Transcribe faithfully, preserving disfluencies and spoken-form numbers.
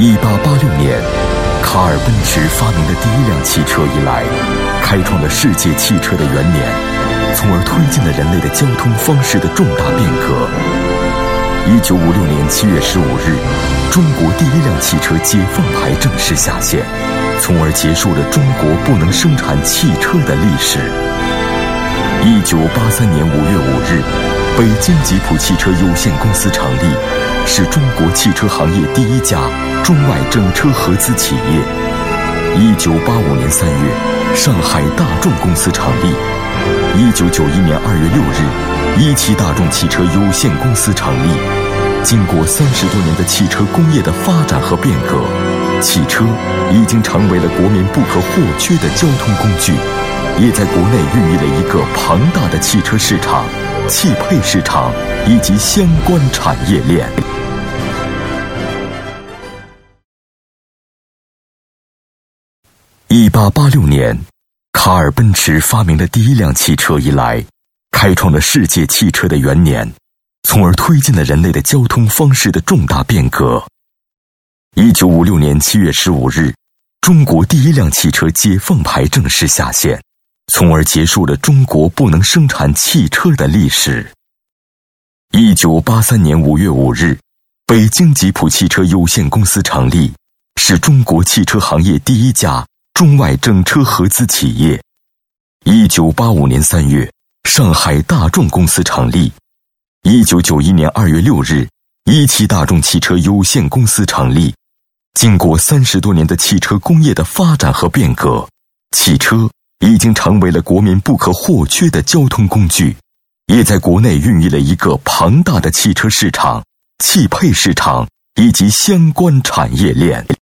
一八八六年，卡尔奔驰发明的第一辆汽车以来，开创了世界汽车的元年，从而推进了人类的交通方式的重大变革。一九五六年七月十五日，中国第一辆汽车解放牌正式下线，从而结束了中国不能生产汽车的历史。一九八三年五月五日，北京吉普汽车有限公司成立，是中国汽车行业第一家中外整车合资企业。一九八五年三月，上海大众公司成立。一九九一年二月六日，一汽大众汽车有限公司成立。经过三十多年的汽车工业的发展和变革，汽车已经成为了国民不可或缺的交通工具，也在国内孕育了一个庞大的汽车市场、汽配市场以及相关产业链。一八八六年，卡尔奔驰发明的第一辆汽车以来，开创了世界汽车的元年，从而推进了人类的交通方式的重大变革。一九五六年七月十五日，中国第一辆汽车解放牌正式下线，从而结束了中国不能生产汽车的历史。一九八三年五月五日，北京吉普汽车有限公司成立，是中国汽车行业第一家中外整车合资企业。一九八五年三月，上海大众公司成立。一九九一年二月六日，一汽大众汽车有限公司成立。经过三十多年的汽车工业的发展和变革，汽车已经成为了国民不可或缺的交通工具，也在国内孕育了一个庞大的汽车市场、汽配市场以及相关产业链。